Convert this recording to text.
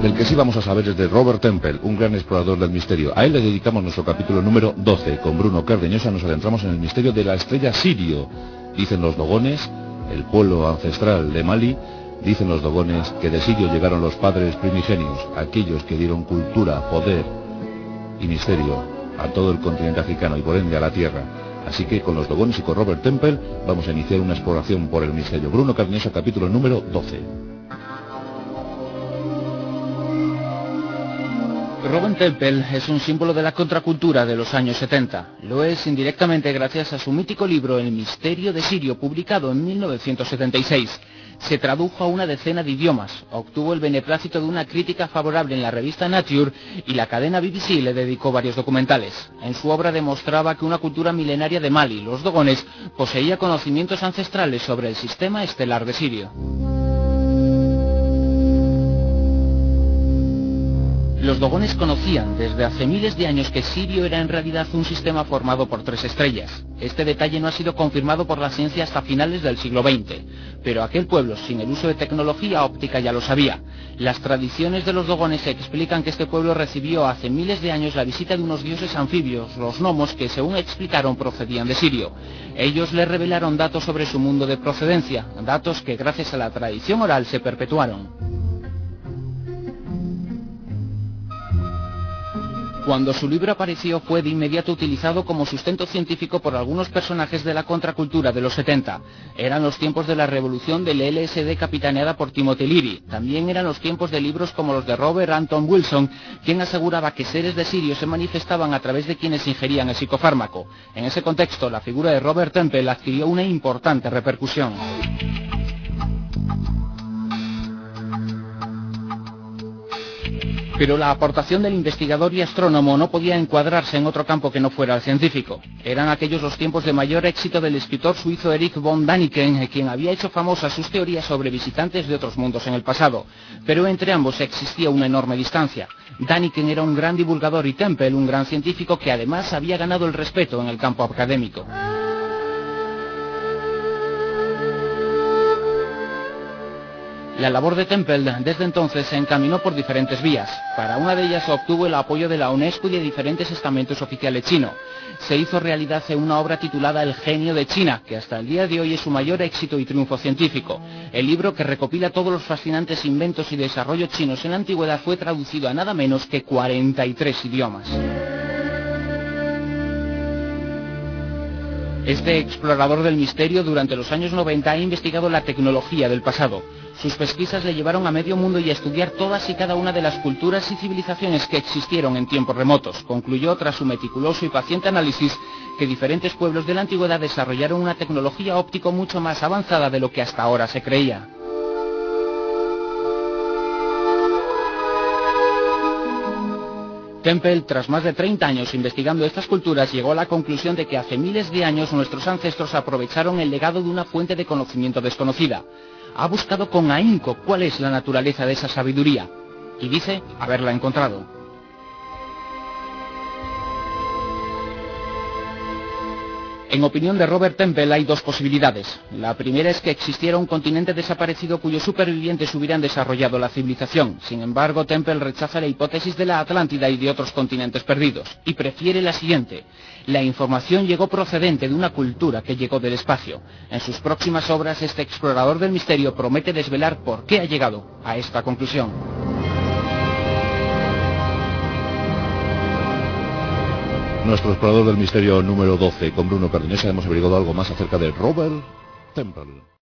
Del que sí vamos a saber es de Robert Temple, un gran explorador del misterio. A él le dedicamos nuestro capítulo número 12. Con Bruno Cardeñosa nos adentramos en el misterio de la estrella Sirio. Dicen los dogones, el pueblo ancestral de Mali, dicen los dogones que de Sirio llegaron los padres primigenios, aquellos que dieron cultura, poder y misterio a todo el continente africano y por ende a la Tierra. Así que con los dogones y con Robert Temple vamos a iniciar una exploración por el misterio. Bruno Cardeñosa, capítulo número 12. Robert Temple es un símbolo de la contracultura de los años 70. Lo es indirectamente gracias a su mítico libro El misterio de Sirio, publicado en 1976. Se tradujo a una decena de idiomas, obtuvo el beneplácito de una crítica favorable en la revista Nature y la cadena BBC le dedicó varios documentales. En su obra demostraba que una cultura milenaria de Mali, los dogones, poseía conocimientos ancestrales sobre el sistema estelar de Sirio. Los dogones conocían desde hace miles de años que Sirio era en realidad un sistema formado por 3 estrellas. Este detalle no ha sido confirmado por la ciencia hasta finales del siglo XX, pero aquel pueblo, sin el uso de tecnología óptica, ya lo sabía. Las tradiciones de los dogones explican que este pueblo recibió hace miles de años la visita de unos dioses anfibios, los gnomos, que según explicaron procedían de Sirio. Ellos le revelaron datos sobre su mundo de procedencia, datos que gracias a la tradición oral se perpetuaron. Cuando su libro apareció fue de inmediato utilizado como sustento científico por algunos personajes de la contracultura de los 70. Eran los tiempos de la revolución del LSD capitaneada por Timothy Leary. También eran los tiempos de libros como los de Robert Anton Wilson, quien aseguraba que seres de Sirio se manifestaban a través de quienes ingerían el psicofármaco. En ese contexto, la figura de Robert Temple adquirió una importante repercusión. Pero la aportación del investigador y astrónomo no podía encuadrarse en otro campo que no fuera el científico. Eran aquellos los tiempos de mayor éxito del escritor suizo Erich von Däniken, quien había hecho famosas sus teorías sobre visitantes de otros mundos en el pasado. Pero entre ambos existía una enorme distancia. Däniken era un gran divulgador y Temple un gran científico que además había ganado el respeto en el campo académico. La labor de Temple desde entonces se encaminó por diferentes vías. Para una de ellas obtuvo el apoyo de la UNESCO y de diferentes estamentos oficiales chinos. Se hizo realidad en una obra titulada El genio de China, que hasta el día de hoy es su mayor éxito y triunfo científico. El libro, que recopila todos los fascinantes inventos y desarrollos chinos en la antigüedad, fue traducido a nada menos que 43 idiomas. Este explorador del misterio durante los años 90 ha investigado la tecnología del pasado. Sus pesquisas le llevaron a medio mundo y a estudiar todas y cada una de las culturas y civilizaciones que existieron en tiempos remotos. Concluyó, tras su meticuloso y paciente análisis, que diferentes pueblos de la antigüedad desarrollaron una tecnología óptica mucho más avanzada de lo que hasta ahora se creía. Temple, tras más de 30 años investigando estas culturas, llegó a la conclusión de que hace miles de años nuestros ancestros aprovecharon el legado de una fuente de conocimiento desconocida. Ha buscado con ahínco cuál es la naturaleza de esa sabiduría, y dice haberla encontrado. En opinión de Robert Temple hay dos posibilidades. La primera es que existiera un continente desaparecido cuyos supervivientes hubieran desarrollado la civilización. Sin embargo, Temple rechaza la hipótesis de la Atlántida y de otros continentes perdidos, y prefiere la siguiente. La información llegó procedente de una cultura que llegó del espacio. En sus próximas obras, este explorador del misterio promete desvelar por qué ha llegado a esta conclusión. Nuestro explorador del misterio número 12, con Bruno Cardeñosa, hemos averiguado algo más acerca de Robert Temple.